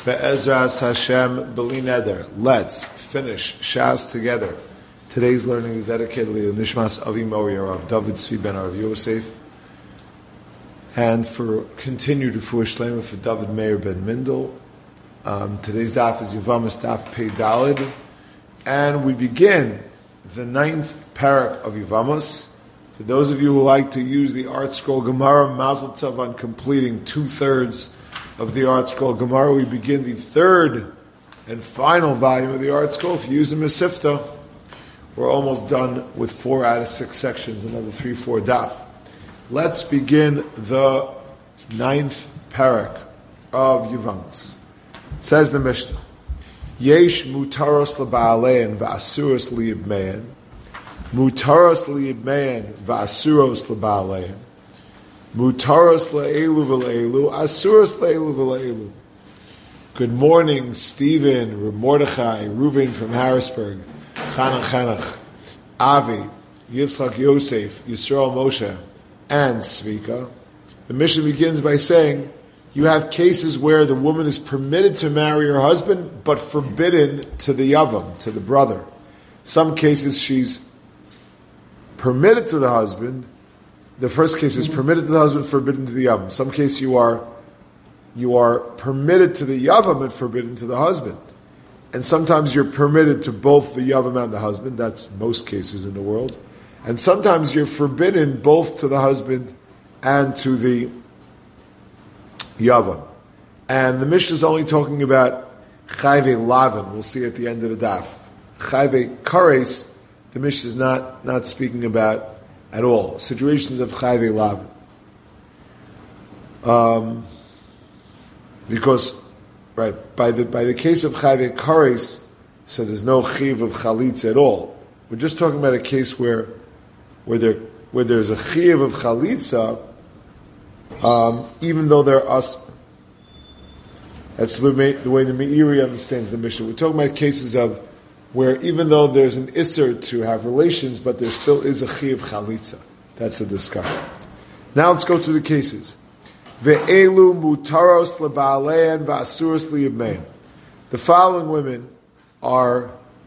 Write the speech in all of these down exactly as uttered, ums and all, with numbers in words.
Be'ezras Hashem B'li Neder. Let's finish Shas together. Today's learning is dedicated to Nishmas Avi Mori of David Tzvi ben Arav Yosef, and for continued refuah shlema for David Meir ben Mindel. Um, today's daf is Yevamos daf Pei Dalid, and we begin the ninth parak of Yevamos. For those of you who like to use the Art Scroll Gemara, Mazel Tov on completing two thirds of the Art Scroll Gemara. We begin the third and final volume of the Art Scroll. If you use the Mesifta, we're almost done with four out of six sections, another three, four daf. Let's begin the ninth parak of Yevamos. Says the Mishnah, Yesh mutaros leba'alein va'asuros li'ibmein, mutaros li'ibmein va'asuros leba'alein, mutaros le'elu v'le'elu, asuros le'elu v'le'elu. Good morning, Stephen, Mordechai, Reuven from Harrisburg, Chanach Chanach, Avi, Yitzchak Yosef, Yisrael Moshe, and Svika. The Mishnah begins by saying, you have cases where the woman is permitted to marry her husband, but forbidden to the Yavam, to the brother. Some cases she's permitted to the husband. The first case is permitted to the husband, forbidden to the Yavam. Some case you are you are permitted to the Yavam and forbidden to the husband. And sometimes you're permitted to both the Yavam and the husband. That's most cases in the world. And sometimes you're forbidden both to the husband and to the Yavam. And the Mishnah is only talking about Chayve Lavin. We'll see at the end of the daf. Chayve Kares, the Mishnah is not, not speaking about at all. Situations of Chayve Lavin. Um, because, right, by the by the case of Chayve Kares, so there's no Chiv of Chalitza at all. We're just talking about a case where where there where there's a Chiv of Chalitza, Um, even though they're us, that's the way, the way the Meiri understands the Mishnah. We're talking about cases of where even though there's an Isser to have relations, but there still is a Chiyuv Chalitza. That's a discussion. Now let's go through the cases. Ve'elu mutaros leba'alein va'asuros li'ibmein. The following women are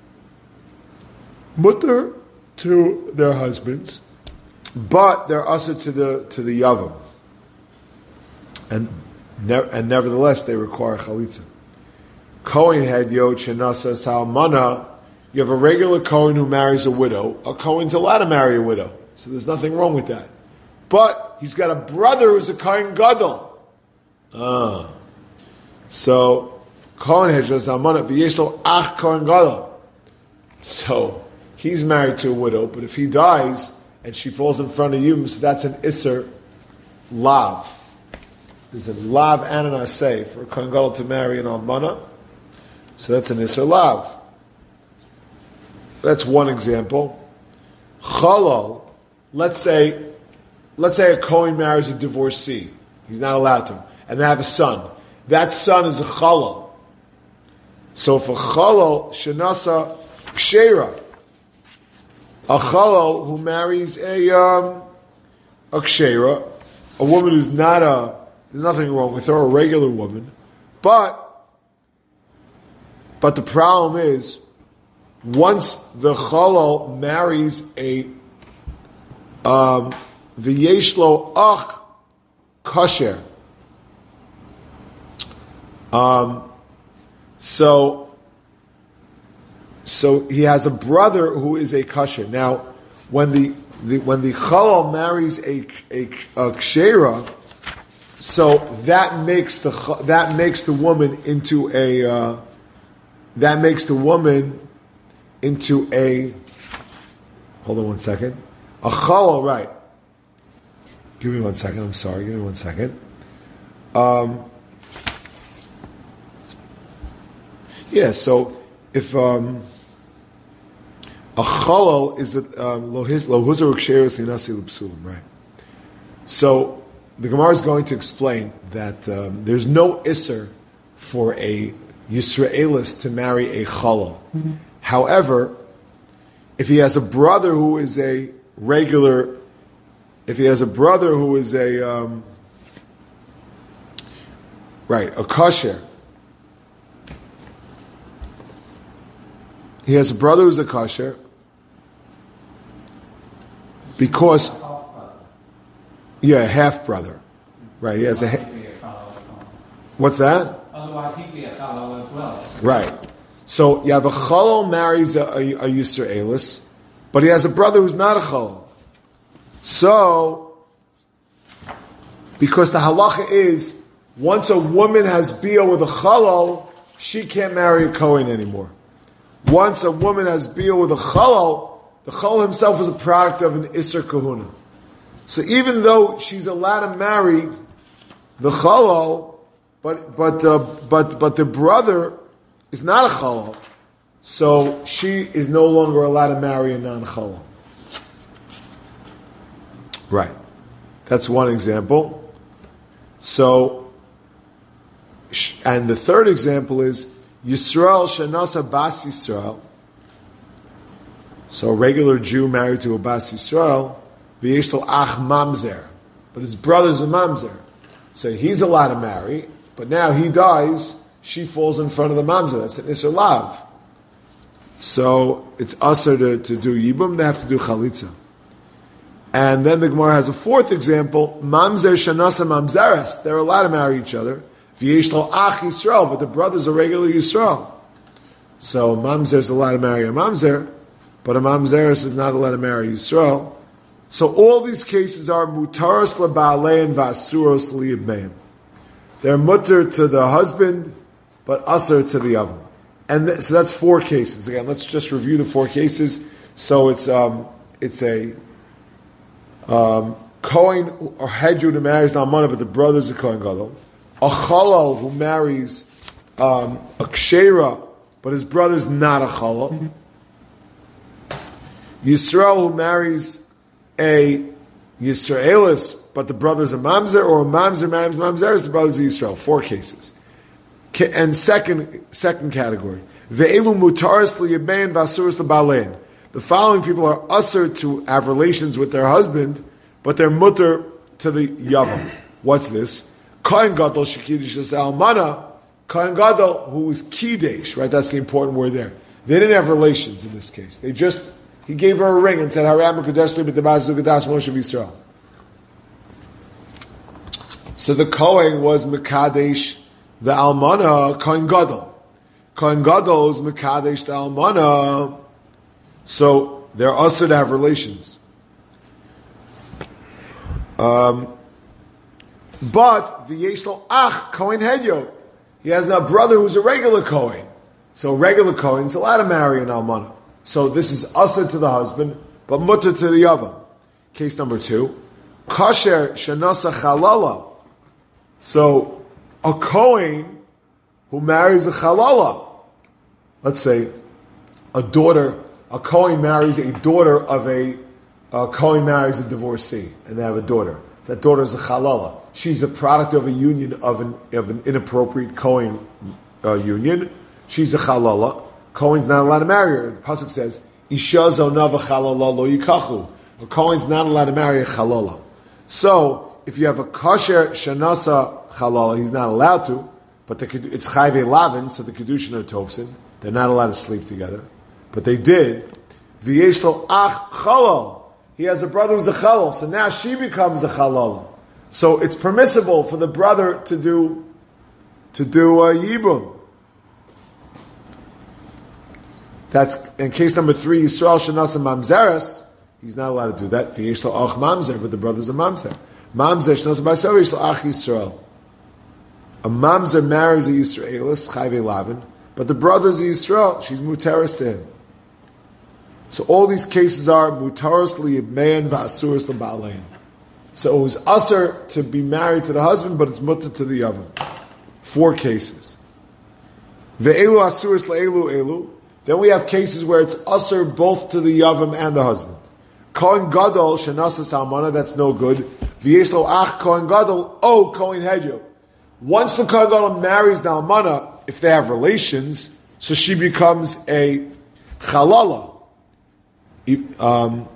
mutter to their husbands, but they're usher to the to the Yavam. And ne- and nevertheless, they require chalitza. Kohen had yod shenasa salmana. You have a regular Kohen who marries a widow. A Kohen's allowed to marry a widow, so there's nothing wrong with that. But he's got a brother who's a Kohen gadol. Ah, so Kohen had salmana v'yeshlo ach Kohen gadol. So he's married to a widow, but if he dies and she falls in front of you, so that's an iser lav. There's a lav and an asay for a Kohen Gadol to marry an almana, so that's an iser lav. That's one example. Chalal, let's say, let's say a Kohen marries a divorcee. He's not allowed to, and they have a son. That son is a chalal. So for chalal shenasa kshera, a chalal who marries a um, a kshera, a woman who's not a There's nothing wrong with her, a regular woman. But, but the problem is, once the chalal marries a um, v'yeshlo ach kasher, um, so so he has a brother who is a kasher. Now, when the, the when the chalal marries a a, a kshera, so that makes the that makes the woman into a uh, that makes the woman into a hold on one second a chalal, right? Give me one second. I'm sorry. Give me one second. Um, yeah. So if um, a chalal is a lohuzar uksheres linasi l'psulim, right? So the Gemara is going to explain that um, there's no isser for a Yisraelis to marry a chalal. Mm-hmm. However, if he has a brother who is a regular, if he has a brother who is a um, right a kasher, he has a brother who's a kosher because, yeah, half brother, right? He has a. What's that? Otherwise, he'd be a chalal as well. Right. So you have a chalal marries a, a, a Yisraelis, but he has a brother who's not a chalal. So, because the halacha is, once a woman has bia with a chalal, she can't marry a Kohen anymore. Once a woman has bia with a chalal, the chalal himself is a product of an Isser Kahuna. So even though she's allowed to marry the chalal, but but uh, but but the brother is not a chalal, so she is no longer allowed to marry a non-chalal. Right. That's one example. So, and the third example is Yisrael Shanasa Bas Yisrael. So a regular Jew married to a Bas Yisrael, V'yeshlo Ach Mamzer. But his brother's a Mamzer. So he's allowed to marry, but now he dies, she falls in front of the Mamzer. That's an Isser Lav. So it's usher to, to do Yibum, they have to do Chalitza. And then the Gemara has a fourth example, Mamzer Shanasa Mamzeres. They're allowed to marry each other. V'yeshlo Ach Yisrael, but the brother's a regular Yisrael. So Mamzer's allowed to marry a Mamzer, but a Mamzeres is not allowed to marry Yisrael. So all these cases are mutaros leba'alein v'asuros liyibmeim. They're mutter to the husband, but usher to the other. And th- so that's four cases. Again, let's just review the four cases. So it's um, it's a um, Kohen or Hedjud who marries Nalmana, but the brother's a Kohen Gadol. A Chalal who marries um, a Kshera, but his brother's not a Chalal. Mm-hmm. Yisrael who marries a Yisraelis, but the brother's a Mamzer, or a Mamzer marries Mamzeris, the brother's a Yisrael. Four cases. And second second category, Ve'elu mutaris liyabein v'asuris lebalein. The following people are usher to have relations with their husband, but they're mutter to the yavam. What's this? Kohen Gadol shekidish almana. Kohen Gadol who is kidesh, right? That's the important word there. They didn't have relations in this case. They just he gave her a ring and said, "Haram kodesh li b'tabaz zugadas Moshe Yisrael." So the Kohen was mekadesh the almana Kohen Gadol. Kohen Gadol is mekadesh the almana. So they're also to have relations. Um, but v'yeshlo ach Kohen Hedyo. He has a brother who's a regular Kohen. So regular Kohen is allowed to marry an almana. So this is usher to the husband, but mutter to the other. Case number two, kasher shenasa chalala. So a Kohen who marries a chalala, let's say a daughter. A Kohen marries a daughter of a, a Kohen marries a divorcee, and they have a daughter. That daughter is a chalala. She's a product of a union of an, of an inappropriate Kohen uh, union. She's a chalala. Kohen's not allowed to marry her. The pasuk says, "Isha zonava chalala lo yikachu." A Kohen's not allowed to marry a chalala. So, if you have a kasher shanasa chalala, he's not allowed to. But the, it's chayve lavin, so the kedushin are tofsin. They're not allowed to sleep together. But they did. V'yeshlo ach chalal. He has a brother who's a chalal, so now she becomes a chalala. So it's permissible for the brother to do to do a yibum. That's in case number three. Yisrael shenasa mamzeres. He's not allowed to do that. V'yeshlo ach mamzer, but the brother's a mamzer. Mamzer shenasa b'asor yishlo ach Yisrael. A mamzer marries a Yisraelis chayve lavin, but the brother's a Yisrael. She's muteris to him. So all these cases are mutaros liyibmein v'asuros leba'alein. So it was usher to be married to the husband, but it's mutter to the other. Four cases. Ve'elu asuros le'elu elu. Then we have cases where it's usher both to the yavam and the husband. Kohen Gadol shenasa salmana, that's no good. V'yeshlo ach Kohen Gadol o Kohen Hedyo. Once the Kohen Gadol marries the almana, if they have relations, so she becomes a chalala. Um,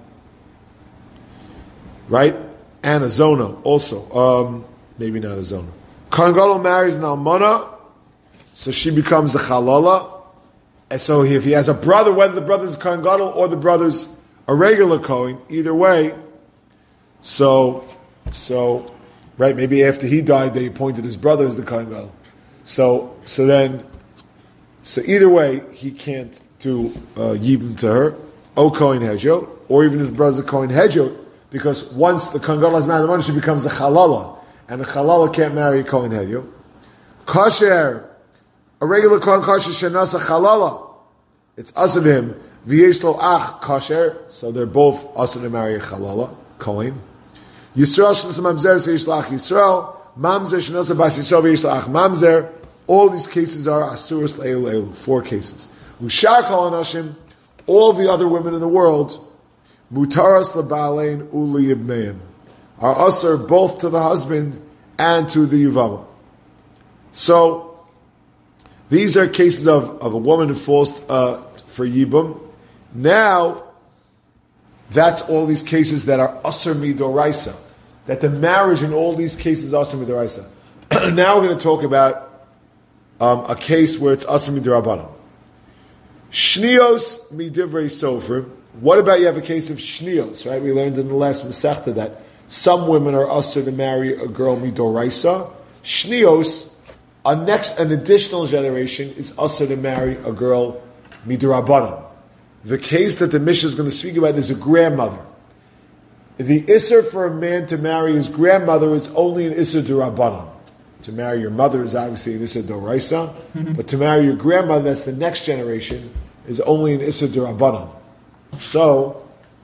right? And a zona also. Um, maybe not a zona. Kohen Gadol marries an almana, so she becomes a chalala. And so if he has a brother, whether the brother's a Kohen Gadol or the brother's a regular Kohen, either way, so, so, right, maybe after he died, they appointed his brother as the Kohen Gadol. So, so then, so either way, he can't do uh, Yibum to her, O Kohen Hedjo, or even his brother's a Kohen Hedjo, because once the Kohen Gadol has married the money, she becomes a Chalala, and a Chalala can't marry a Kohen Hedjo. Kasher, a regular Kohen Kasher Shenasa Chalala, it's Asad him, V'yesh lo ach Kasher, so they're both Asad to marry a Chalala, Kohen. Yisrael Shenasa Mamzer, V'yesh lo ach Yisrael, Mamzer Shenasa Bas Yisrael, V'yesh lo ach Mamzer. All these cases are Asuras Le'elu Le'elu, four cases. Ushar Kol Anashim, all the other women in the world, Mutaras L'Ba'alein Uli Yibneim, are Asur both to the husband and to the Yuvama. So, these are cases of, of a woman who falls uh, for Yibum. Now, that's all these cases that are Asur Midoraisa, that the marriage in all these cases is Asur Midoraisa. Now we're going to talk about Um, a case where it's Asr Midrabanan. Shnios Midivrei Sofrim. What about you have a case of Shnios, right? We learned in the last Masechta that some women are Asr to marry a girl Midoraisa. Shnios, a next, an additional generation, is Asr to marry a girl Midrabanan. The case that the Mishnah is going to speak about is a grandmother. The Isser for a man to marry his grandmother is only an Isser Durabanan. To marry your mother is obviously an Issa Doraisa, mm-hmm. but to marry your grandmother, that's the next generation, is only an Issa Durabanan. So,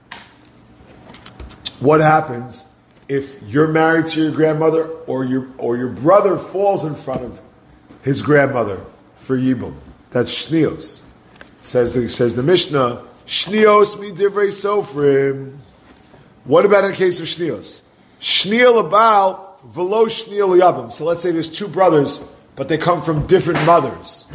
what happens if you're married to your grandmother, or your or your brother falls in front of his grandmother for Yibum? That's Shnios. Says the says the Mishnah, Shnios mi divrei sofrim. What about in the case of Shnios? Shniel about Velo Shniel Yabim. So let's say there's two brothers, but they come from different mothers.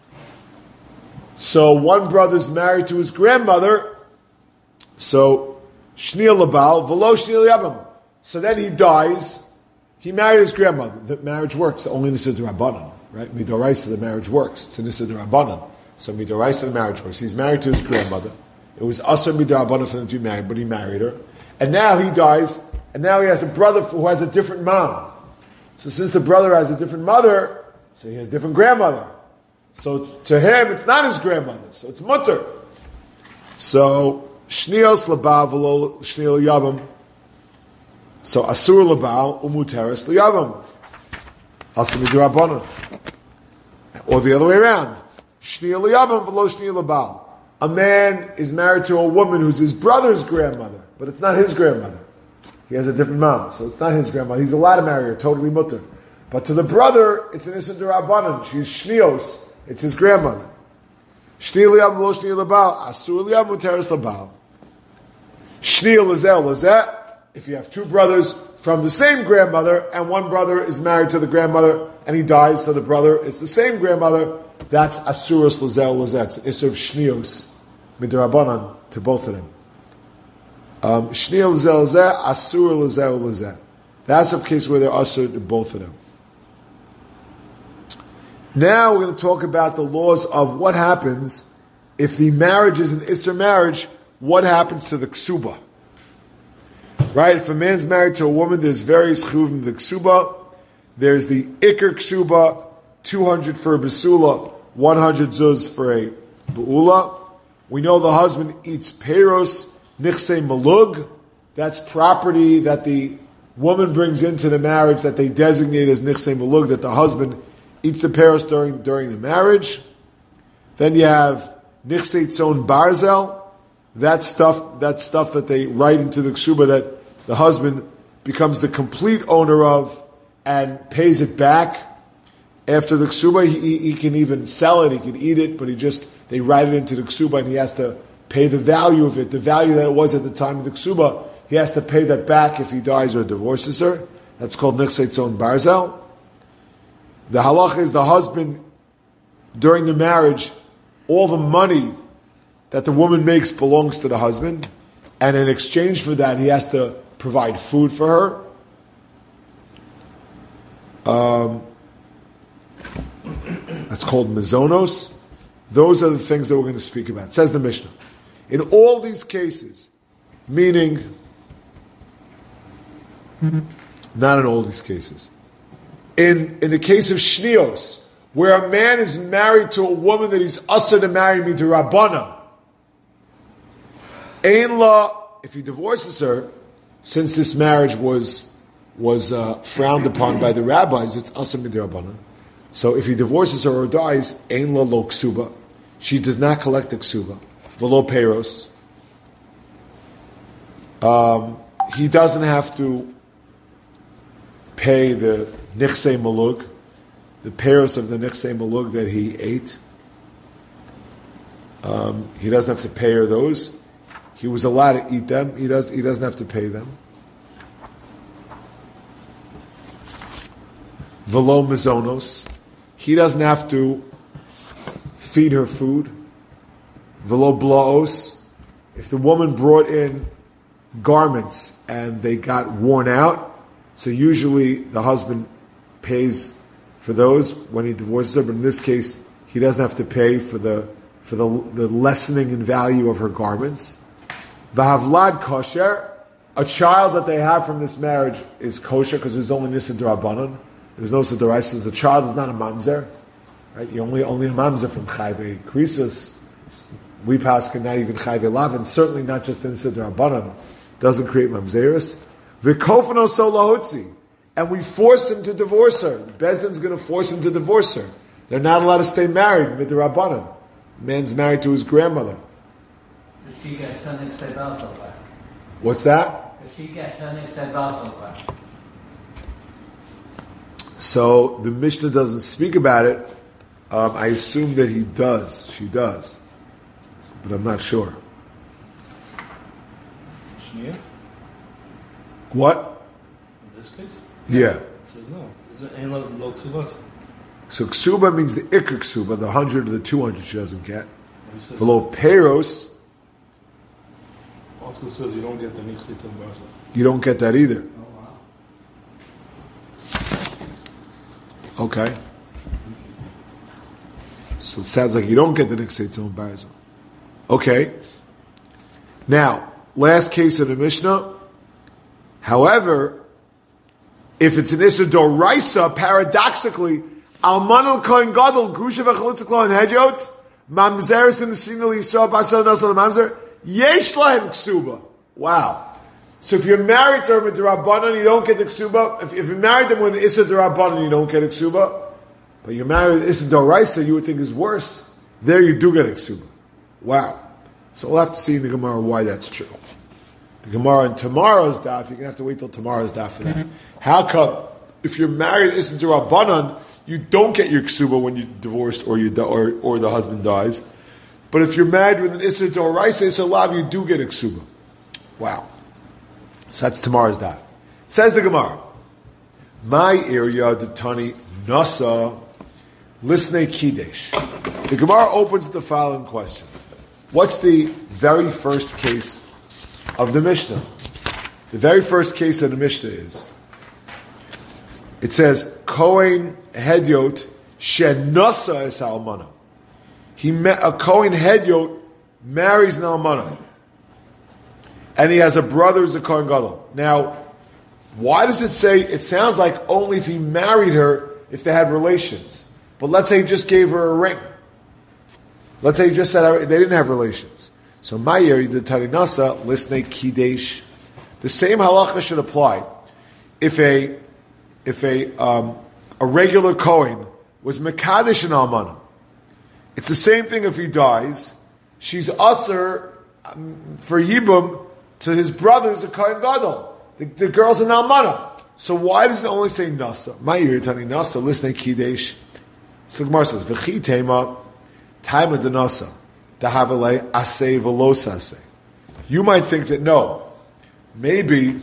So one brother's married to his grandmother. So Shniel Labal, Velo Shniel Yabim. So then he dies. He married his grandmother. The marriage works. Only Nisa D'Rabbanan, right? Midoraisa, the marriage works. It's a Nisa D'Rabbanan. So Midoraisa, the marriage works. He's married to his grandmother. It was Asar Midorabanan for them to be married, but he married her. And now he dies. And now he has a brother who has a different mom. So since the brother has a different mother, so he has a different grandmother. So to him, it's not his grandmother. So it's mutter. So Shnios Labal V'lo Shniel Yabam. So Asur Labal Umuteres Liyabam. Asur Midrabanan. Or the other way around. Shniel Yabam V'lo Shniel Labal. A man is married to a woman who's his brother's grandmother, but it's not his grandmother. He has a different mom, so it's not his grandmother. He's allowed to marry her, totally mutter. But to the brother, it's an Issa D'Rabbanan. She's Shnios. It's his grandmother. Shniel Yam Lo Shniel Labal. Asur Yam Muteres Labal. Shniel Lazel Lazet. If you have two brothers from the same grandmother, and one brother is married to the grandmother, and he dies, so the brother is the same grandmother, that's Asuras Lazel Lazet. It's an Issa of Shnios Midrabanan to both of them. Um, Shniel Lazel Lazet, Asur Lazel Lazet. That's a case where they're Asur to both of them. Now we're going to talk about the laws of what happens if the marriage is an Isser marriage, what happens to the Ksuba. Right? If a man's married to a woman, there's various chuvim in the Ksuba. There's the Iker Ksuba, two hundred for a Basula, one hundred zuz for a Be'ula. We know the husband eats Peros, Nichse Malug. That's property that the woman brings into the marriage that they designate as Nichse Malug, that the husband eats the Peros during, during the marriage. Then you have Nichse Tzon Barzel. That stuff, that stuff that they write into the Ksuba that the husband becomes the complete owner of and pays it back. After the Ksuba, he, he, he can even sell it, he can eat it, but he just, they write it into the Ksuba and he has to pay the value of it, the value that it was at the time of the Ksuba. He has to pay that back if he dies or divorces her. That's called Nichse Tzon Barzel. The halacha is the husband, during the marriage, all the money that the woman makes belongs to the husband, and in exchange for that, he has to provide food for her. Um, that's called mezonos. Those are the things that we're going to speak about. It says the Mishnah. In all these cases, meaning, not in all these cases, in, in the case of shnios, where a man is married to a woman that he's usher to marry midrabanan, ein la, if he divorces her, since this marriage was was uh, frowned upon by the rabbis, it's usher midrabanan. So if he divorces her or dies, ein la lo ksuba, she does not collect the ksuba, velo peros. Um, he doesn't have to pay the nichsei malug, the peros of the nichsei malug that he ate. Um, he doesn't have to pay her those. He was allowed to eat them. He does. He doesn't have to pay them. Velo mizonos. He doesn't have to feed her food. Velo blaos. If the woman brought in garments and they got worn out, so usually the husband pays for those when he divorces her, but in this case, he doesn't have to pay for the for the, the lessening in value of her garments. V'havlad kosher, a child that they have from this marriage is kosher because there's only nisa d'Rabbanan. There's no Siddharaisa. The child is not a mamzer, right? You only only a mamzer from chayve krisus. We pass can not even chayve lavin. Certainly not just in nisa d'Rabbanan. Doesn't create mamzeris. V'kofano so lahotzi, and we force him to divorce her. Bezdin's going to force him to divorce her. They're not allowed to stay married with the Rabbanan. Man's married to his grandmother. If she gets her niksei basel back. What's that? If she gets her niksei basel back. So the Mishnah doesn't speak about it. Um, I assume that he does. She does. But I'm not sure. Shnia? What? In this case? Yeah. It says no. Is it ain't lo lo ksubas? So ksuba means the ikr ksuba, the hundred or the two hundred she doesn't get. He Below peros, also says you don't get the nichsit and barza. you don't get that either. Oh, wow. Okay. So it sounds like you don't get the nixetz on barza. Okay. Now, last case of the Mishnah. However, if it's an Issa Doraisa, paradoxically, Almanal Kohen Gadol, Grusha V'chalitza Klo and Hedjot, Mamzeres in the Single Yisrael, Basel Nasal Mamzer, Yesh Lahem Ksuba. Wow. So if you're married to her with the Rabbanan, you don't get the Ksuba. If, if you're married to them with an Issa Rabbanan, you don't get a Ksuba. But you're married with Issa Doraisa, you would think is worse. There you do get a Ksuba. Wow. So we'll have to see in the Gemara why that's true. The Gemara in tomorrow's daf, you're going to have to wait till tomorrow's daf for that. How come, if you're married Issa Rabbanan, you don't get your ksuba when you're divorced or you di- or, or the husband dies. But if you're married with an Issa Doraisa, Issa Lav, you do get a ksuba. Wow. So that's tomorrow's daf. Says the Gemara, my area, the Tani, Nasa, Lisnei Kidesh. The Gemara opens with the following question. What's the very first case of the Mishnah? The very first case of the Mishnah is, it says, Kohen Hedyot Shenasa es Almana. He met a Kohen Hedyot marries an Almana. And he has a brother who's a Kohen Gadol. Now, why does it say, it sounds like only if he married her, if they had relations. But let's say he just gave her a ring. Let's say he just said they didn't have relations. So Mayer, the Tarinasa, Lisnei Kidesh. The same halacha should apply. If a if a um, a regular Kohen was Mekadesh and Almana, it's the same thing if he dies. She's usher um, for Yibum to his brothers, a Kohen Gadol. The, the girl's an Almana. So why does it only say Nasa? Mayer, Tarinasa, Lisnei Kidesh. So the Gemara says, V'chi tema, taima de Nasa. You might think that no, maybe,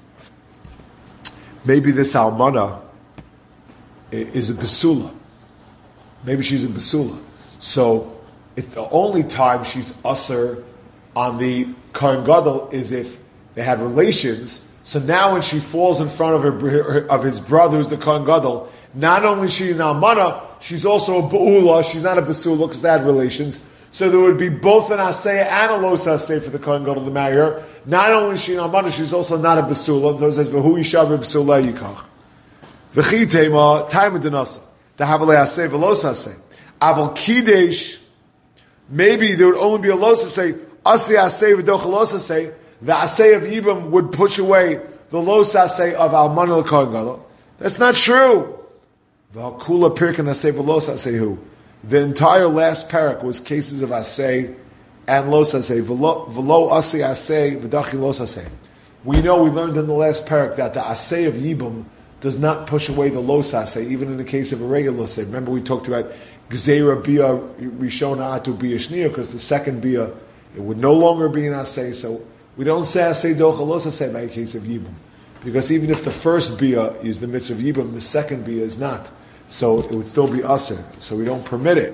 maybe this almana is a basula. Maybe she's a basula. So, if the only time she's usher on the Kohen Gadol is if they had relations. So now, when she falls in front of her of his brother, who's the Kohen Gadol, not only is she an almana, she's also a Ba'ula, she's not a Basula because they had relations. So there would be both an Aseh and a Los Aseh for the Kohen Gadol to marry her. Not only is she an Almana, she's also not a Basula. So it says, V'hu Yisha B'Basula Yikach. V'chi Tema, Taima Denasa. To have a Aseh, V'los Aseh. Aval Kidesh, maybe there would only be a Los Aseh, Aseh Aseh V'doch Los Aseh. The Aseh of Yibam would push away the Los Aseh of Almana L'Kohen Gadol. That's not true. V'hakula Pirkan Aseh V'los Aseh Hu. The entire last parak was cases of asay and los asay. V'lo asay asay v'dachi los asay. We know, we learned in the last parak that the asay of Yibam does not push away the los asay, even in the case of a regular asay. Remember we talked about gzeira bia rishona atu bia shnia, because the second bia, it would no longer be an asay. So we don't say asay docha los asay by a case of Yibam. Because even if the first bia is the mitzvah of Yibam, the second bia is not. So it would still be usher. So we don't permit it.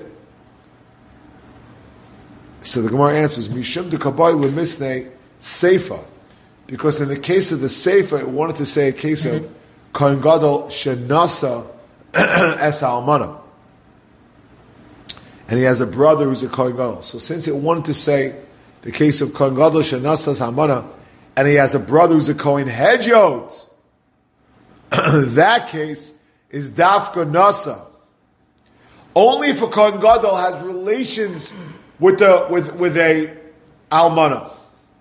So the Gemara answers, Mishum de Kabbai lemisne seifa. Because in the case of the seifa, it wanted to say a case of Kohen Gadol shenasa es almana. And he has a brother who's a Kohen Gadol. So since it wanted to say the case of Kohen Gadol shenasa es almana, and he has a brother who's a Kohen Hedjot, that case is dafka nasa. Only if a Kohen Gadol has relations with the with with a almana,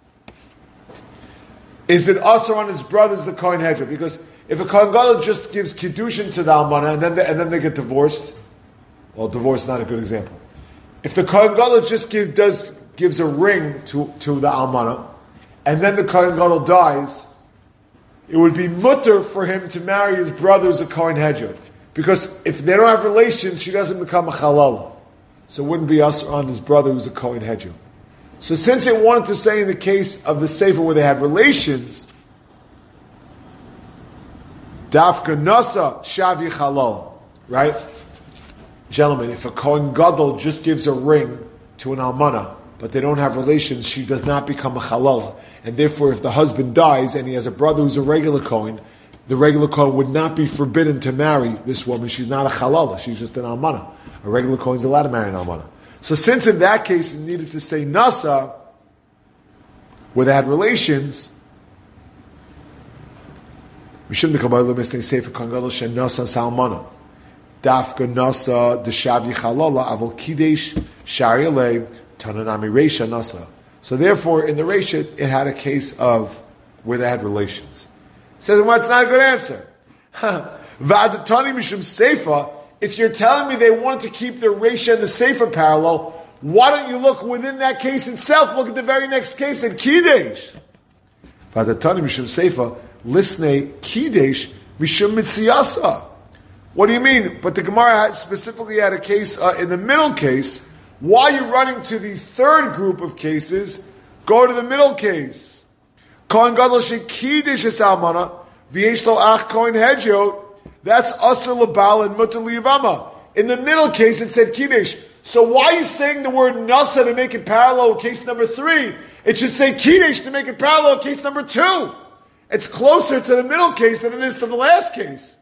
is it also on his brothers the Kohen Hedra? Because if a Kohen Gadol just gives kiddushin to the almana and then they, and then they get divorced, well, divorce is not a good example. If the Kohen Gadol just give, does gives a ring to to the almana, and then the Kohen Gadol dies, it would be mutter for him to marry his brother's a Kohen Hedjot. Because if they don't have relations, she doesn't become a halala. So it wouldn't be us on his brother who's a Kohen Hedjot. So since it wanted to say in the case of the Sefer where they had relations, Dafka Nasa Shavi Halala, right? Gentlemen, if a Kohen Gadol just gives a ring to an almana, but they don't have relations, she does not become a halala. And therefore, if the husband dies and he has a brother who's a regular Kohen, the regular Kohen would not be forbidden to marry this woman. She's not a halala, she's just an almana. A regular Kohen's allowed to marry an almana. So since in that case it needed to say nasa, where they had relations, Mishum de Kabbalah misting sefer Kohen Gadol she nasa salmana. Dafka nasa deshavi halala avol kidesh shariale. Tananami Reisha Nasa. So therefore, in the Reisha, it had a case of where they had relations. It says, well, it's not a good answer. V'adatani mishum seifa. If you're telling me they wanted to keep the Reisha and the seifa parallel, why don't you look within that case itself? Look at the very next case in Kidesh. V'adatani mishum seifa. Lisnei Kidesh mishum mitziyasa. What do you mean? But the Gemara had specifically had a case uh, in the middle case. Why are you running to the third group of cases? Go to the middle case. Kohen Gadol shekidish es almana v'yesh lo ach Kohen Hedjot. That's asur lebal and mutar liyavama. In the middle case, it said kiddush. So why are you saying the word nasa to make it parallel with case number three? It should say kiddush to make it parallel with case number two. It's closer to the middle case than it is to the last case.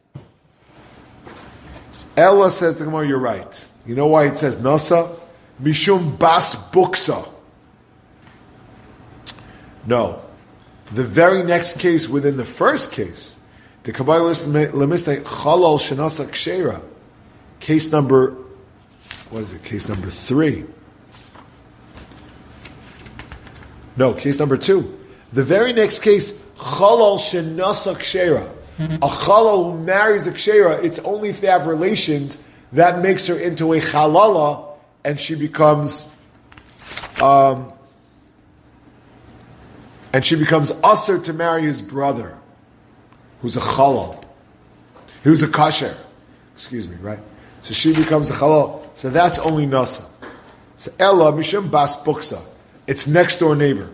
Ella says the Gemara, you're right. You know why it says nasa? Mishum bas buksa. No. The very next case within the first case, the Kabbalah lemiste chalal shenasa kshera. Case number, what is it? Case number three. No, case number two. The very next case, chalal shenasa kshera. A chalal who marries a kshera, it's only if they have relations that makes her into a chalala, and she becomes, um, and she becomes usher to marry his brother, who's a chalal, who's a kasher. Excuse me, right? So she becomes a chalal. So that's only nasa. So Ella mishum bas buksa. It's next door neighbor.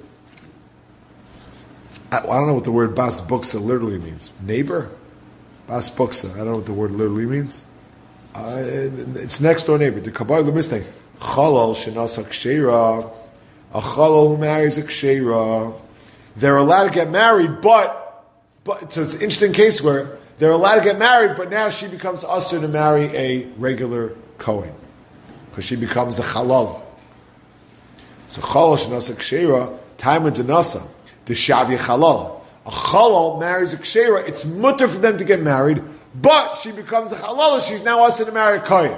I, I don't know what the word bas buksa literally means. Neighbor? Bas buksa. I don't know what the word literally means. Uh, it's next door neighbor. The Kabbalah mistake. Chalal shenasa kshera. A chalal who marries a kshera. They're allowed to get married, but but so it's an interesting case where they're allowed to get married, but now she becomes usher to marry a regular Kohen. Because she becomes a halal. So chalal shenasa kshera, time with the nasa, the shavya halal. A halal marries a kshera, it's mutter for them to get married, but she becomes a halal, she's now usher to marry a Kohen.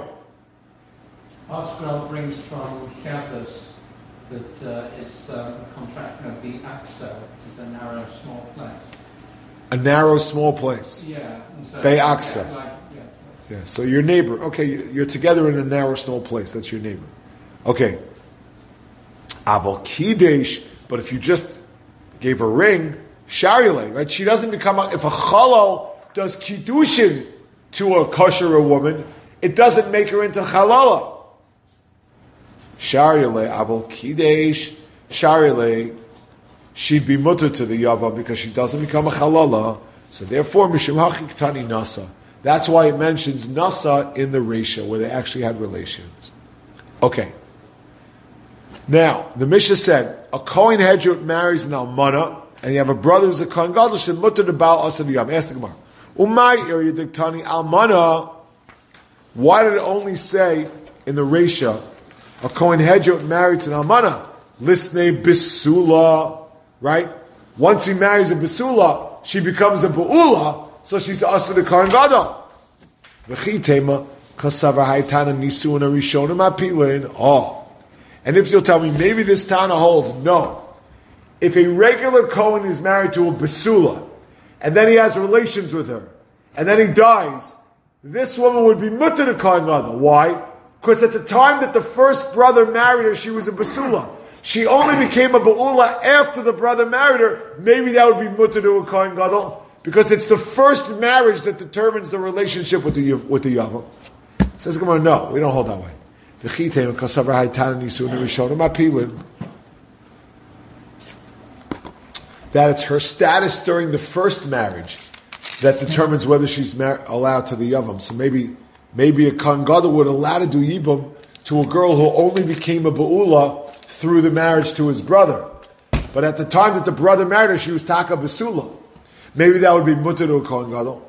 Oscar brings from Shabbos that uh, it's um, a contraction of the Aksa, which is a narrow, small place. A narrow, small place. Yeah. and So Bei Aksa. yeah, like, yes, yes. Yeah, so your neighbor, okay, you're together in a narrow, small place, that's your neighbor. Okay. Aval Kidesh, but if you just gave her a ring, Sharile, right? She doesn't become, a, if a Chalal does Kiddushin to a kosher woman, it doesn't make her into Chalala. Sharile, Aval Kidesh, Sharile, she'd be mutter to the Yava because she doesn't become a Chalala. So therefore, Mishum Hachi Ktani Nasa. That's why it mentions Nasa in the Resha, where they actually had relations. Okay. Now, the Mishnah said, a Kohen Hedjot marries an Almana, and you have a brother who's a Kohen Gadol, should mutter the Baal Asad Yam. Ask the Gemara. Umay area diktani Almana. Why did it only say in the Resha, a Kohen Hedjot married to an Almana? Lisnei Bisula, right? Once he marries a Bisula, she becomes a Ba'ula, so she's the Asad the Kohen Gadol. V'chitema, kasava haitana nisu and arishonim apilin. Oh. And if you'll tell me, maybe this Tana holds, no. If a regular Kohen is married to a Basula, and then he has relations with her, and then he dies, this woman would be mutter to Kohen Gadol. Why? Because at the time that the first brother married her, she was a Basula. She only became a Ba'ula after the brother married her. Maybe that would be mutter to a Kohen Gadol, because it's the first marriage that determines the relationship with the, with the Yava. Says Gemara, no, we don't hold that way. That it's her status during the first marriage that determines whether she's mar- allowed to the Yavam. So maybe maybe a Kohen Gadol would allow to do Yibam to a girl who only became a Ba'ula through the marriage to his brother. But at the time that the brother married her, she was Taka Basula. Maybe that would be Mutter to a Kohen Gadol.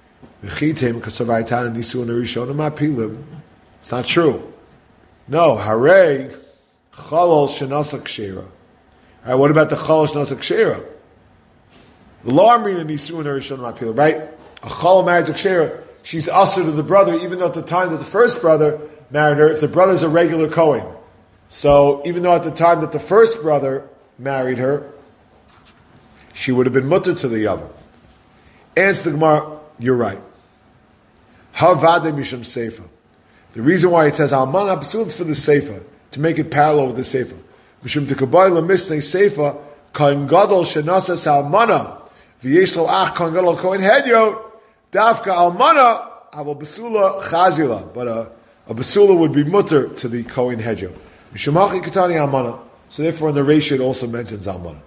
It's not true. No, hare chalal shenasa kshera. All right, what about the chalal shenasa kshera? The law mean in nisun rishon mapila, right? A chalal married a kshera, she's usher to the brother, even though at the time that the first brother married her, if the brother's a regular Kohen. So even though at the time that the first brother married her, she would have been mutter to the other. Answer the Gemara, you're right. Havade mishum seifa. The reason why it says Almana Basul is for the Seifa, to make it parallel with the Seifa. Mishum Tekabai Lamisnei Seifa, Kohen Gadol Shenasas Almana, V'yeslo Ach Kohen Gadol Kohen Hedyot, Dafka Almana, Aval Basula Chazila. But a, a Basula would be mutter to the Kohen Hedyot. Mishum Hachi Katani Almana. So therefore in the ratio it also mentions Almana.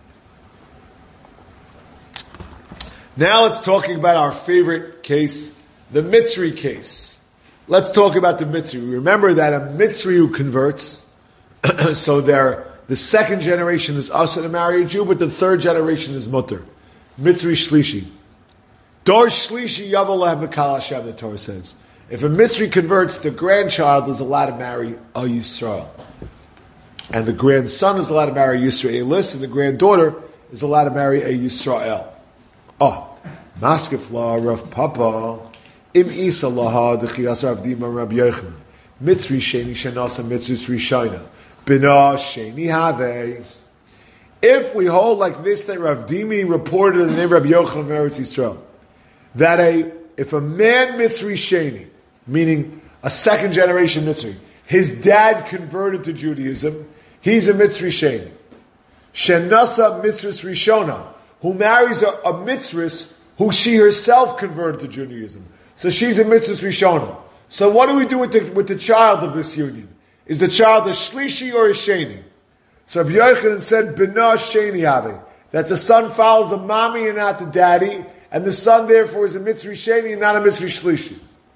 Now let's talk about our favorite case, the Mitzri case. Let's talk about the Mitzri. Remember that a Mitzri who converts, so they're, the second generation is Asa to marry a Jew, but the third generation is Mutter. Mitzri Shlishi. Dor Shlishi Yavel Lehem Mekal Hashem, the Torah says. If a Mitzri converts, the grandchild is allowed to marry a Yisrael. And the grandson is allowed to marry a Yisraelis, and the granddaughter is allowed to marry a Yisrael. Oh, Maskefla, Rav Papa. Im Isa laha dechiyas Rav Dima Rab Yochanan Mitzri Sheni Shenasa Mitzri Rishayna Bina Sheni Have. If we hold like this that Rav Dimi reported in the name of Rab Yochanan of Eretz Yisrael, that a if a man Mitzri Sheni, meaning a second generation Mitzri, his dad converted to Judaism, he's a Mitzri Sheni. Shenasa Mitzris Rishona, who marries a, a Mitzris who she herself converted to Judaism. So she's a Mitzvah Rishona. So what do we do with the, with the child of this union? Is the child a Shlishi or a Sheni? So Rabbi Yochanan said, Bina Sheni Have, that the son follows the mommy and not the daddy, and the son therefore is a Mitzvah Sheni and not a Mitzvah Shlishi.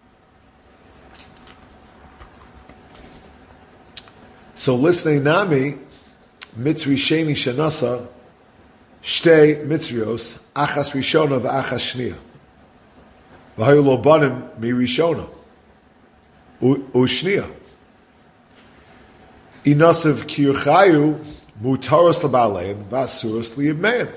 So listening Nami, Mitzvah Sheni Shanasa, Shtei Mitzrios, Achas Rishona v'Achas Shnia. V'hayu lo banim mirishona u'shniya. Inasav kirchayu mutaros l'balein v'asuros liyibmein.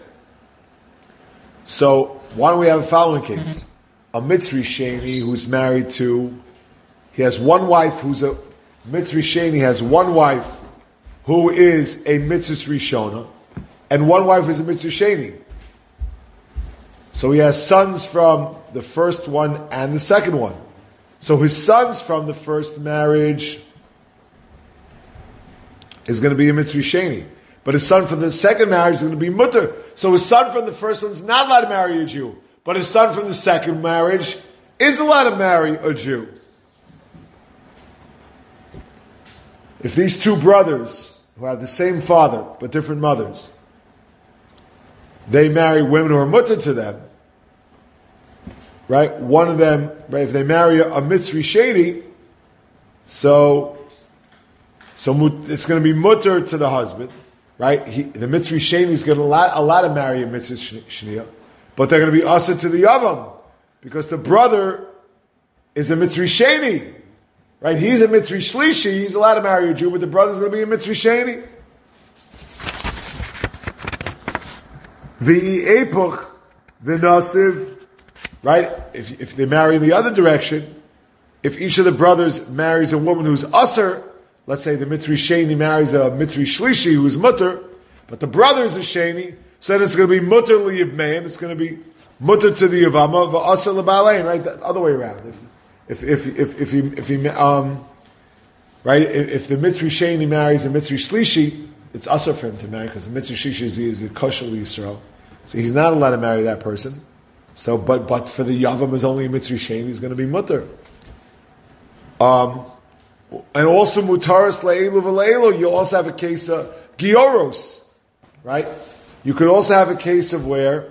So why don't we have a following case? A Mitzri Sheni who's married to, he has one wife who's a Mitzri Sheni has one wife who is a Mitzri Rishona, and one wife is a Mitzri Sheni. So he has sons from the first one and the second one. So his sons from the first marriage is going to be a Mitzri Sheni. But his son from the second marriage is going to be mutter. So his son from the first one's not allowed to marry a Jew. But his son from the second marriage is allowed to marry a Jew. If these two brothers, who have the same father, but different mothers, they marry women who are mutter to them, right? One of them, right, if they marry a, a Mitzri Sheni, so, so it's going to be mutter to the husband. Right, he, the Mitzri Sheni is going to allow, allow to marry a Mitzri Shniya, but they're going to be usher to the Yavam, because the brother is a Mitzri Sheni. Right, he's a Mitzri Shlishi, he's allowed to marry a Jew, but the brother's going to be a Mitzri Sheni. V'i epoch v'nasiv, right, if, if they marry in the other direction, if each of the brothers marries a woman who's usher, let's say the Mitzri Sheni marries a Mitzri Shlishi who's mutter, but the brother is a Sheni, so then it's going to be mutter liyibmein, it's going to be mutter to the Yavama, v'asar l'balein, right? The other way around. If if if if, if he if he um right if, if the Mitzri Sheni marries a Mitzri Shlishi, it's usher for him to marry because the Mitzri Shlishi is, is a kosher Yisrael, so he's not allowed to marry that person. So, but but for the Yavam is only a Mitzri Sheni, he's going to be mutter. Um. And also mutaris le'elu v'le'elu, you also have a case of gioros, right? You could also have a case of where,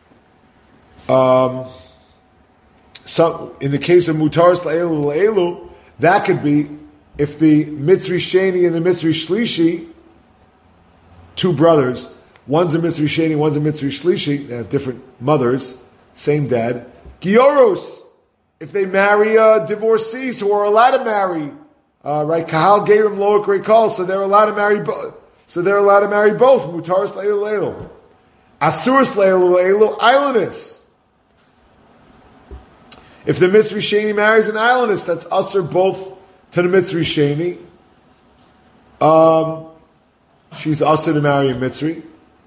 um, some in the case of mutaris le'elu v'le'elu, that could be if the Mitzri Sheni and the Mitzri Shlishi, two brothers, one's a Mitzri Sheni, one's a Mitzri Shlishi, they have different mothers, same dad. Gioros, if they marry uh, divorcees who are allowed to marry. Uh, right, Kahal Gerim Loa Kol, so they're allowed to marry both. So they're allowed to marry both. Mutaris Leilu Leilu, Asuris Leilu Leilu, Islandess. If the Mitzri Sheni marries an Islandess, that's usher both to the Mitzri Sheni. Um, she's usher to marry a Mitzri,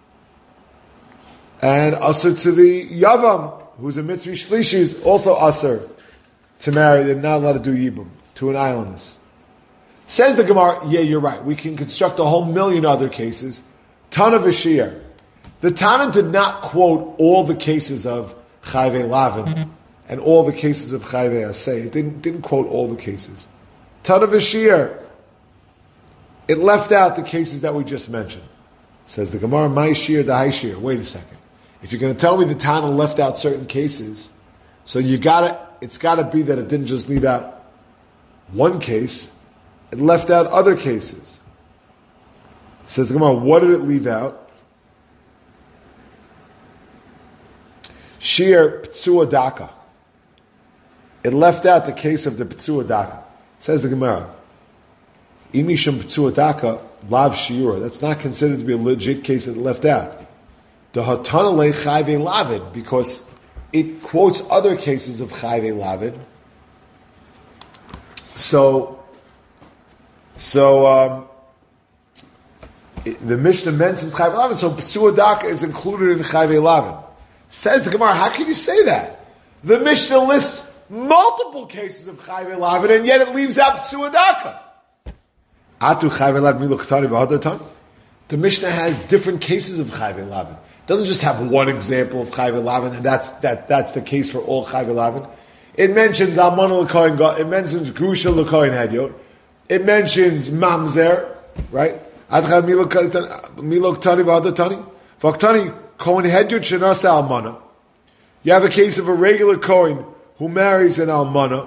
and usher to the Yavam, who's a Mitzri Shlishi, is also usher to marry. They're not allowed to do Yibum to an Islandess. Says the Gemara, yeah, you're right. We can construct a whole million other cases. Tana v'shir. The Tana did not quote all the cases of Chayvei Lavin and all the cases of Chayvei Asay. It didn't, didn't quote all the cases. Tana v'shir. It left out the cases that we just mentioned. Says the Gemara, my shir, the high shir. Wait a second. If you're going to tell me the Tana left out certain cases, so you gotta, it's gotta be that it didn't just leave out one case. It left out other cases. Says the Gemara, what did it leave out? Shir Ptsua Daka. It left out the case of the Ptsua Daka. Says the Gemara, Imisham Ptsua Daka, Lav Shiura. That's not considered to be a legit case that it left out. The Hatanale Chayve Lavid, because it quotes other cases of Chayve Lavid. So, So um, it, the Mishnah mentions Chayvei Lavin, so Ptsua Daka is included in Chayvei Lavin. Says the Gemara, how can you say that? The Mishnah lists multiple cases of Chayvei Lavin, and yet it leaves out Ptsua Daka. Atu Chayvei Lavin Milo Ketani v'Hadar Tan. The Mishnah has different cases of Chayvei Lavin. It doesn't just have one example of Chayvei Lavin, and that's that that's the case for all Chayvei Lavin. It mentions Almana l'Kohen, it mentions Grusha l'Kohen Hedyot. It mentions Mamzer, right? Adchad Milok Tani v'Hadar Tani. V'Aktani Kohen Hedyot Shenasa Almana. You have a case of a regular Kohen who marries an Almana.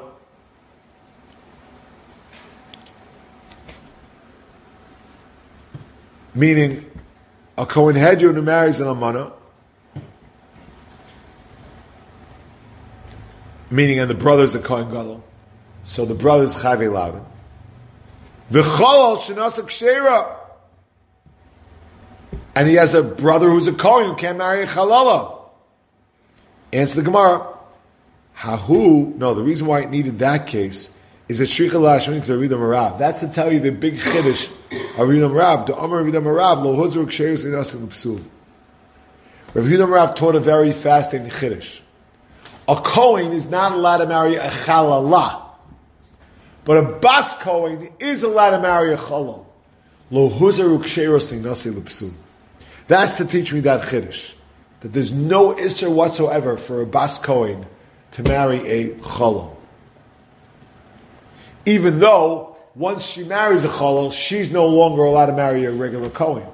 Meaning, a Kohen Hedyot who marries an Almana. meaning and the brother is a Kohen Gadol. So the brother is Chayvei Lavin. V'cholol shenasa kshera. And he has a brother who's a Kohen who can't marry a Chalala. Answer the Gemara. Hahu, no, the reason why it needed that case is that Shricha Lashon to Rav Marav. That's to tell you the big chiddush of Rav Marav. The Amar Rav Marav, lo hozru ksheirus l'nasim l'psul. Rav Marav taught a very fascinating chiddush. A Kohen is not allowed to marry a Chalala. But a Bas Kohen is allowed to marry a Chalal. Lo hozru ksheirus l'nasim l'psul. That's to teach me that chiddush. That there's no isser whatsoever for a Bas Kohen to marry a Chalal. Even though, once she marries a Chalal, she's no longer allowed to marry a regular Kohen.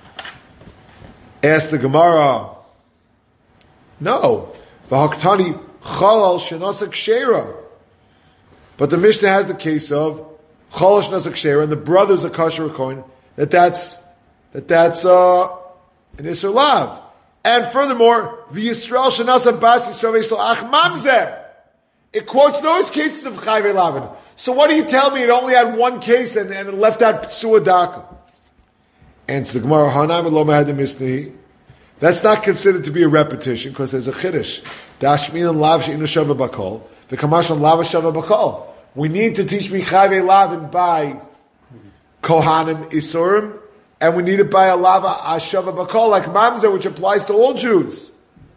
Ask the Gemara, no. V'haktani Chalal shenasa kshera. But the Mishnah has the case of Chalal shenasa kshera, and the brother's a kosher Kohen, that that's, that that's, uh, an Isser Lav. And furthermore, v'Yisrael shenasa bas Yisrael v'yishlo ach mamzer. It quotes those cases of Chayvei Lavin. So what do you tell me? It only had one case and, and it left out Psua Daka. Answer the Gemara, Hanam lo mehad misni. That's not considered to be a repetition because there's a chiddush. Dashmin and lav she'inu shava bakol. The kamash on lava shava bakol. We need to teach me Chayvei Lavin by Kohanim Isurim, and we need it by a lava ashava bakol like mamzer, which applies to all Jews.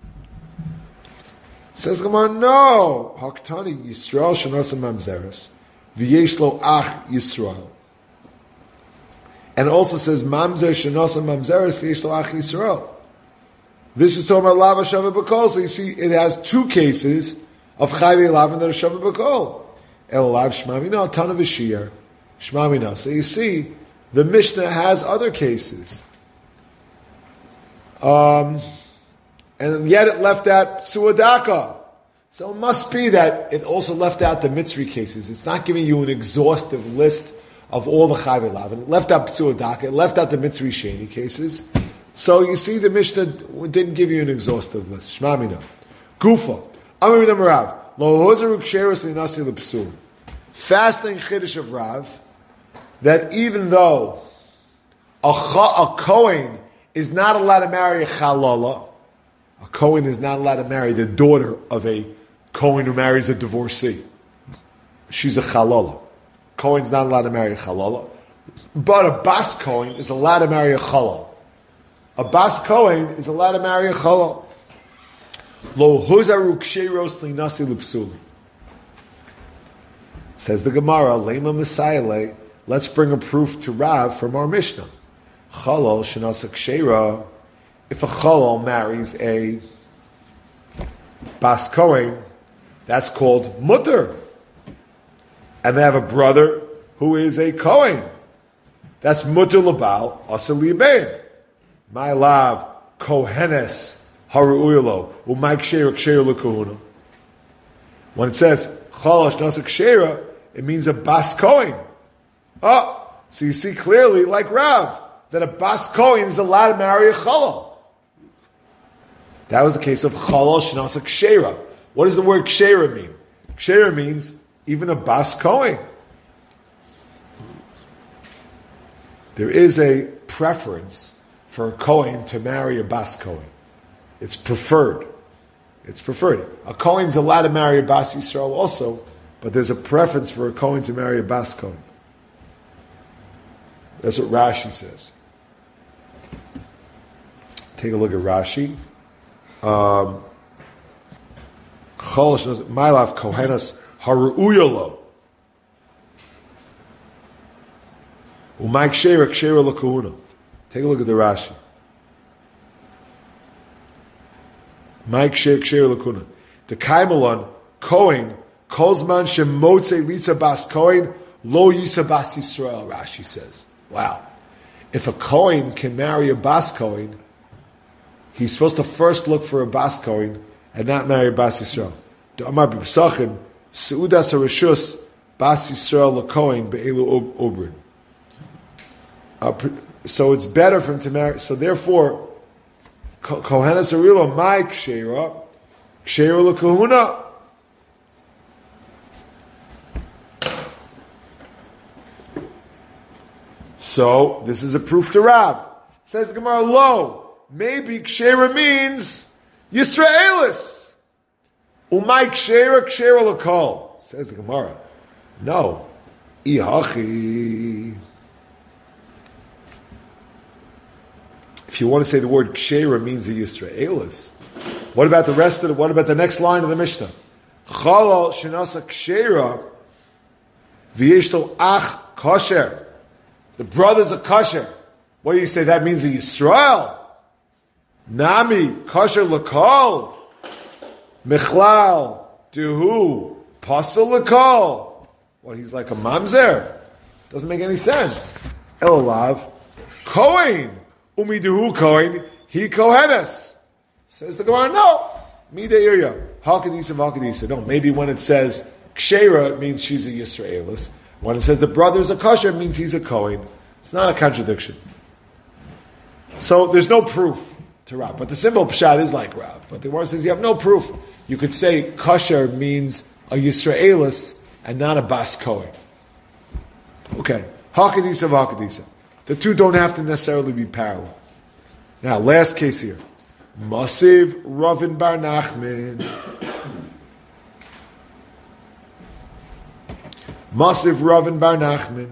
Says Gemara, no. Haktani Yisrael shenasa mamzeres v'yesh lo ach Yisrael. And it also says mamzer shenasa mamzeres v'yesh lo ach Yisrael. This is talking about lava shava bakol. So you see, it has two cases of Chayvei Lavin that are shava bakol. El lav shmamina tana v'shir shmamina. So you see, the Mishnah has other cases. Um. And yet it left out Suadaka. So it must be that it also left out the Mitzri cases. It's not giving you an exhaustive list of all the Chayvei Lavin. It left out Suadaka. It left out the Mitzri Sheni cases. So you see the Mishnah didn't give you an exhaustive list. Shmamina. Gufa. Amir B'nai Rav. Lo hozaru ksheros l'nasi l'psul. Fasting chiddush of Rav, that even though a, a Kohen is not allowed to marry a Chalala, a Kohen is not allowed to marry the daughter of a Kohen who marries a divorcee. She's a Chalala. Kohen's not allowed to marry a Chalala. But a Bas Kohen is allowed to marry a Chalal. A Bas Kohen is allowed to marry a Chalal. Lo huzaru ksheros linasi l'psuli. Says the Gemara, Lema Messiah, let's bring a proof to Rav from our Mishnah. Chalal shenasa kshera. If a Chalal marries a Bas Kohen, that's called Mutter. And they have a brother who is a Kohen. That's Mutter Labal, Asa Libein. My love, Kohenes, Haru'uyalo, Umayk Kshera Kshera L'Kahuna. When it says Chalash Nasa Kshera, it means a Bas Kohen. Oh, so you see clearly, like Rav, that a Bas Kohen is allowed to marry a Chalal. That was the case of Chalal Shnasa Kshera. What does the word Kshera mean? Kshera means even a Bas Kohen. There is a preference for a Kohen to marry a Bas Kohen. It's preferred. It's preferred. A Kohen's allowed to marry a Bas Yisrael also, but there's a preference for a Kohen to marry a Bas Kohen. That's what Rashi says. Take a look at Rashi. Um, Ma'alav Kohenas Haru'uyalo. Umayk Kshera Kshera L'Kahuna. Take a look at the Rashi. Umayk Kshera Kshera L'Kahuna. The Kaimalon Kohen Kolzman Shemotze Litza Bas Kohen Lo Yisa Bas Yisrael. Rashi says, "Wow, if a Kohen can marry a Bas Kohen, he's supposed to first look for a Bas Kohen and not marry a Bas Yisrael." The Amar B'Psachim Seudas HaRishus Bas Yisrael L'Kohen Be'elu Obrin. So it's better for him to marry. So therefore, Kohenas Arilo, my Kshera, Kshera L'Kahuna. So this is a proof to Rav. Says the Gemara, lo, maybe kshera means Yisraelis. Umay kshera kshera lakol. Says the Gemara, no, ihachi. If you want to say the word kshera means a Yisraelis, what about the rest of the? What about the next line of the Mishnah? Chalal shenasa kshera v'yeshto ach kosher. The brothers are kosher. What do you say? That means a Yisrael. Nami kosher lakol. Michlal duhu pasal lakol. Well, he's like a mamzer. Doesn't make any sense. Elalav kohen umi duhu kohen he kohenes. Says the Gemara, no. Mida area hakadisa hakadisa. No, maybe when it says kshera, it means she's a Yisraelis. When it says the brothers are kosher, it means he's a kohen. It's not a contradiction. So there's no proof to Rav. But the simple pshat is like Rav. But the Gemara says you have no proof. You could say kosher means a Yisraelis and not a bas kohen. Okay. Hakadisa v'hakadisa. The two don't have to necessarily be parallel. Now, last case here. Masiv Ravin Bar Nachman. Masiv Ravin Bar Nachman.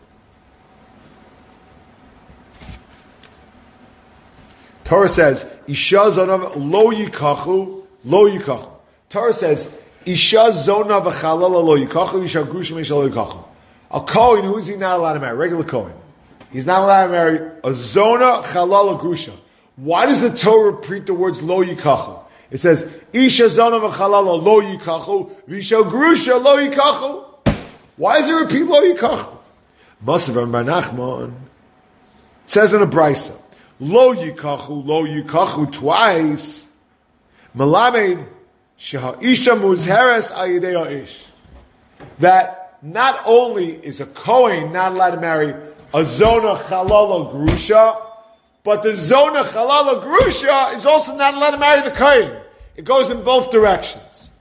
Torah says, Isha zonav lo yikachu, lo yikachu. Torah says, Isha zonav v'chalala lo yikachu, Isha grushim Isha lo yikachu. A Kohen, who is he not allowed to marry? Regular Kohen. He's not allowed to marry a zona chalala grusha. Why does the Torah repeat the words lo yikachu? It says, Isha zona v'chalala lo yikachu, Isha grusha lo yikachu. Why does it repeat lo yikachu? Masav Bar Nachman. It says in a brisa, Lo yikachu, lo yikachu twice. Melamed sheha isha muzheres ayidei ha'ish. That not only is a Kohen not allowed to marry a zona chalala grusha, but the zona chalala grusha is also not allowed to marry the Kohen. It goes in both directions.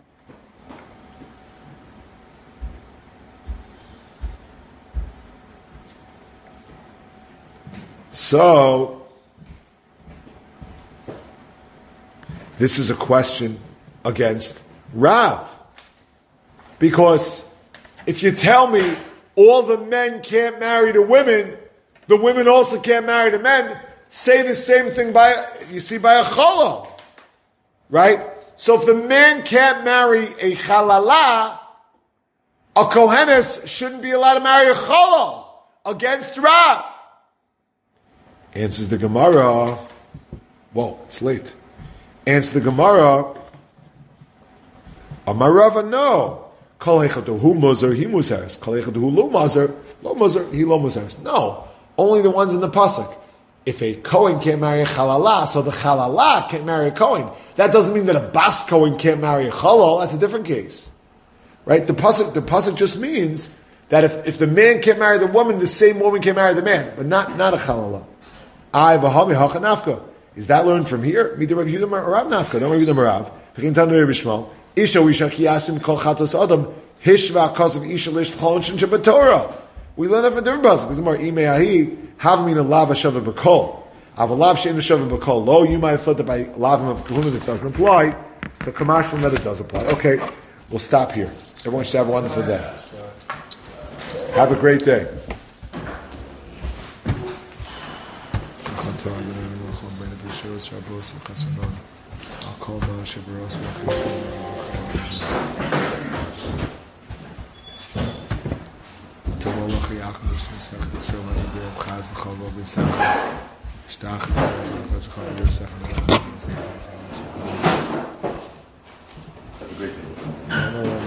So, this is a question against Rav. Because if you tell me all the men can't marry the women, the women also can't marry the men, say the same thing by, you see, by a chalal. Right? So if the man can't marry a chalala, a kohenes shouldn't be allowed to marry a chalal against Rav. Answers the Gemara. Whoa, it's late. Answers the Gemara. Amarava, no. Kol hu muzer, he muzeres. Kol hu lo muzer, lo muzer, he lo muzeres. No, only the ones in the pasuk. If a Kohen can't marry a chalala, so the chalala can't marry a Kohen. That doesn't mean that a bas Kohen can't marry a chalal. That's a different case, right? The pasuk, the pasuk just means that if, if the man can't marry the woman, the same woman can marry the man, but not not a chalala. I v'hami hachanafka. Is that learned from here? Meet the Rav Yehuda Rav Nafka. Don't Rav Yehuda Rav. V'chein tanu Rav Shmuel. Isha wisha kiyasim kol chatos adam hishva kasav isha lish chalonshin shabatorah. We learn that from different pasuk. Because more imei ahi havmin a lava shava b'kol. Avalav shein shava b'kol. Lo, you might have thought that by lavim of kahuna it doesn't apply. So kamashlim that it does apply. Okay, we'll stop here. Everyone should have a wonderful day. Have a great day. Have a great day.